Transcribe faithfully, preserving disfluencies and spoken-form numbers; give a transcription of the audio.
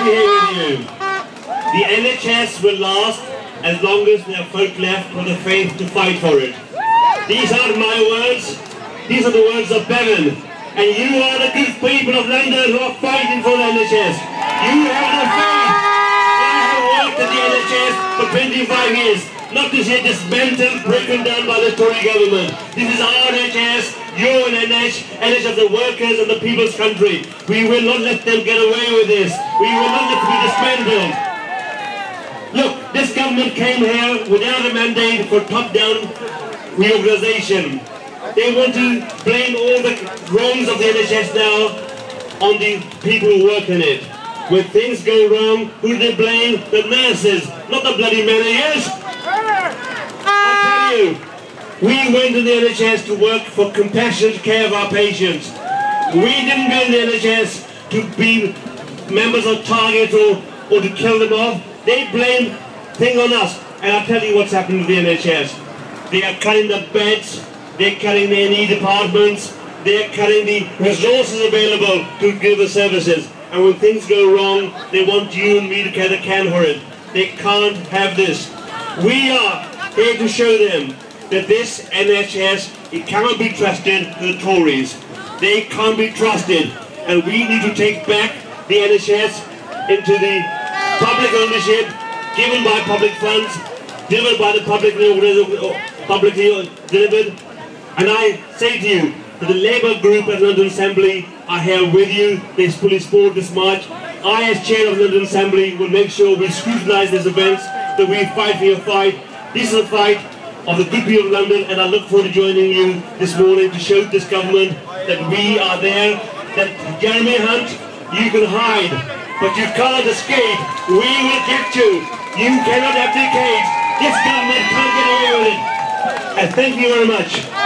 be here with you. The N H S will last as long as there are folk left with the faith to fight for it. These aren't my words, these are the words of Bevan. And you are the good people of London who are fighting for the N H S. You have the faith. I have worked at the N H S for twenty-five years. Not to say dismantled, broken down by the Tory government. This is our N H S, your N H, N H of the workers and the people's country. We will not let them get away with this. We will not let it be dismantled. Look, this government came here without a mandate for top-down reorganisation. They want to blame all the wrongs of the N H S now on the people who work in it. When things go wrong, who do they blame? The nurses, not the bloody managers. I tell you, we went to the N H S to work for compassionate care of our patients. We didn't go to the N H S to be members of Target or, or to kill them off. They blame thing on us. And I'll tell you what's happened to the N H S. They are cutting the beds, they're cutting the A and E departments, they're cutting the resources available to give the services. And when things go wrong, they want you and me to carry the can for it. They can't have this. We are here to show them that this N H S, it cannot be trusted to the Tories. They can't be trusted. And we need to take back the N H S into the public ownership, given by public funds, delivered by the publicly, publicly delivered. And I say to you, that the Labour group at London Assembly are here with you. They fully support this march. I, as chair of London Assembly, will make sure we scrutinise these events, that we fight for your fight. This is a fight of the good people of London, and I look forward to joining you this morning to show this government that we are there, that Jeremy Hunt, you can hide, but you can't escape. We will get you. You cannot abdicate. This government can't get away with it. And thank you very much.